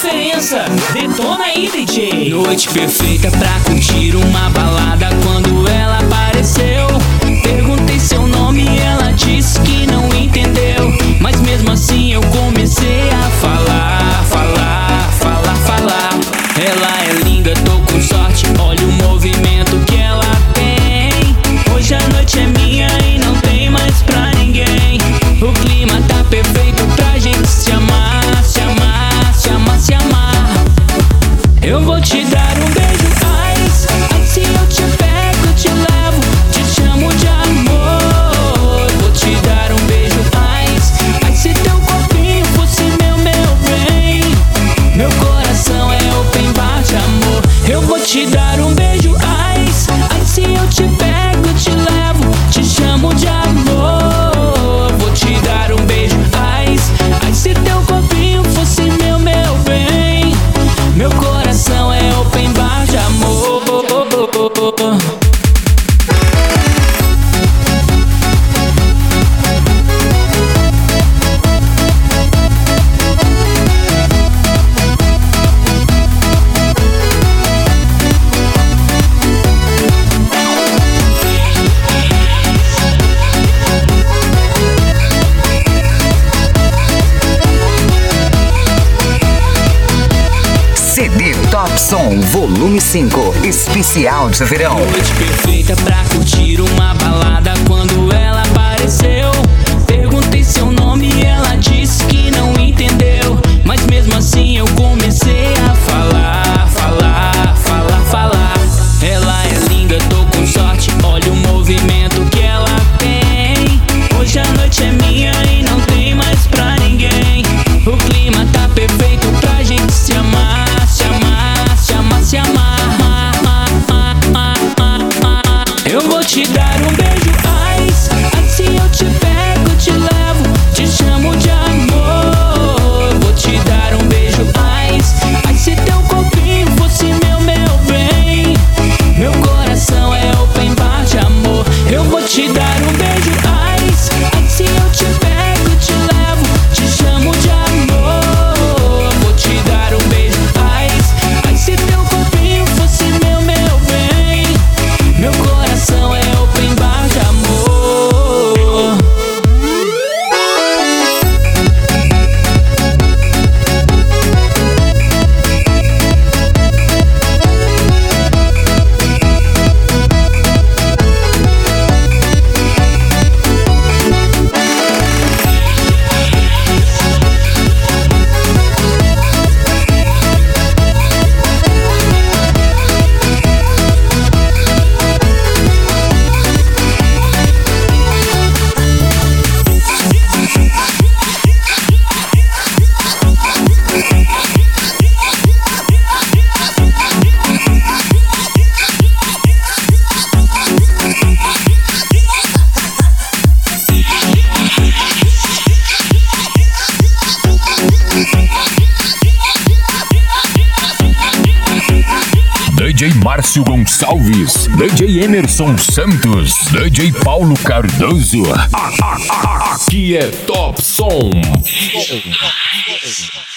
diferença. Detona aí, DJ. Noite perfeita pra curtir uma balada. Quando ela apareceu, perguntei seu nome e ela disse que não entendeu. Mas mesmo assim eu comecei a falar. Ela é linda, tô com sorte, olha o movimento que ela tem. Hoje a noite é minha e não tem mais pra ninguém. O clima tá perfeito pra gente se amar. Eu vou te dar um beijo, ai, se eu te pego, eu te levo, te chamo de amor. Vou te dar um beijo, ai, se teu corpinho fosse meu bem. Meu coração é open bar de amor. Eu vou te dar um beijo, ai, se eu te pego, eu te levo, te chamo de amor. Vou te dar um beijo, ai, se teu corpinho fosse meu bem. Meu coração é open bar de amor. CD Top Som Volume 5, especial de verão. Noite perfeita pra curtir uma balada. Quando ela apareceu, perguntei seu nome e ela disse que não entendeu. Mas mesmo assim eu comecei a falar. Ela é linda, tô com sorte, olha o movimento que ela tem. Hoje a noite é minha e não tem mais pra ninguém. O clima tá perfeito pra gente se amar. Eu vou te dar um beijo, ai, se eu te pego, eu te levo, te chamo de amor. Vou te dar um beijo, ai, se teu corpinho fosse meu bem. Meu coração é open bar de amor. Eu vou te dar um beijo, ai, se eu te pego, eu te levo, te chamo de amor. Vou te dar um beijo, ai, se teu corpinho fosse meu bem. Meu coração é open bar de amor. DJ Márcio Gonçalves, DJ Emerson Santos, DJ Paulo Cardoso. Aqui é Top Som.